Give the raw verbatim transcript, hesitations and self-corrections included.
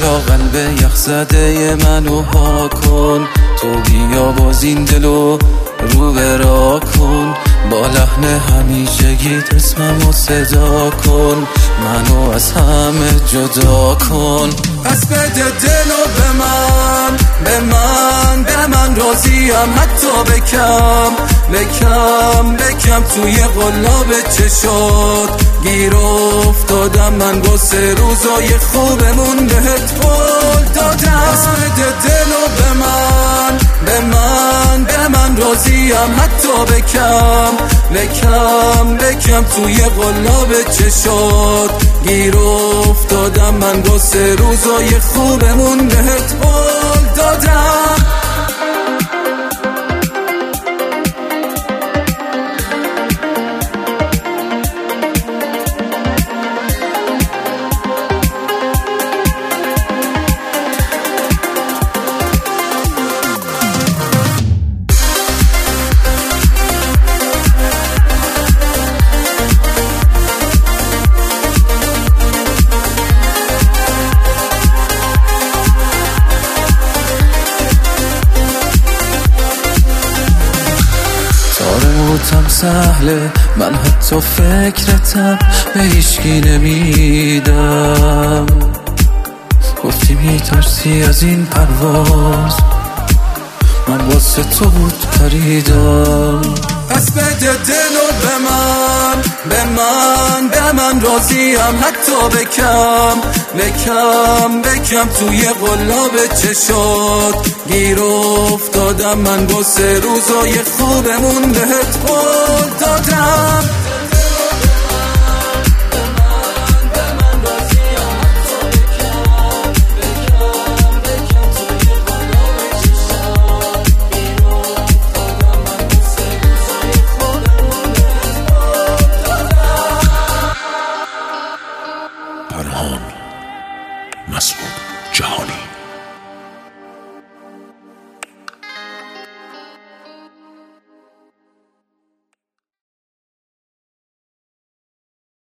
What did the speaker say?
بیا قلب یخ زده منو ها کن، تو بیا باز این دلو رو برا کن، با لحن همیشگی اسممو صدا کن، منو از همه جدا کن. پس بده دلو به من، به من به من راضیم حتی بکم بکم بکم توی قلاب چشات گیر افتادم من واسه روزای خوبمون بهت قول دادم. پس بده دلو به من، به من به من راضیم حتی بکم بکم بکم توی قلاب چشات گیر افتادم من واسه روزای خوبمون بهت قول دادم. موتم سهله، من حتی فکرتم به هیچکی نمیدم، گفتی میترسی از این پرواز، من واسه تو بود پریدم. پس بده دلو به من، به من به من راضیم حتی بکم بکم بکم توی قلاب چشات گیر افتادم من واسه روزای خوبمون بهت قول دادم. فرهان مسعود جهانی.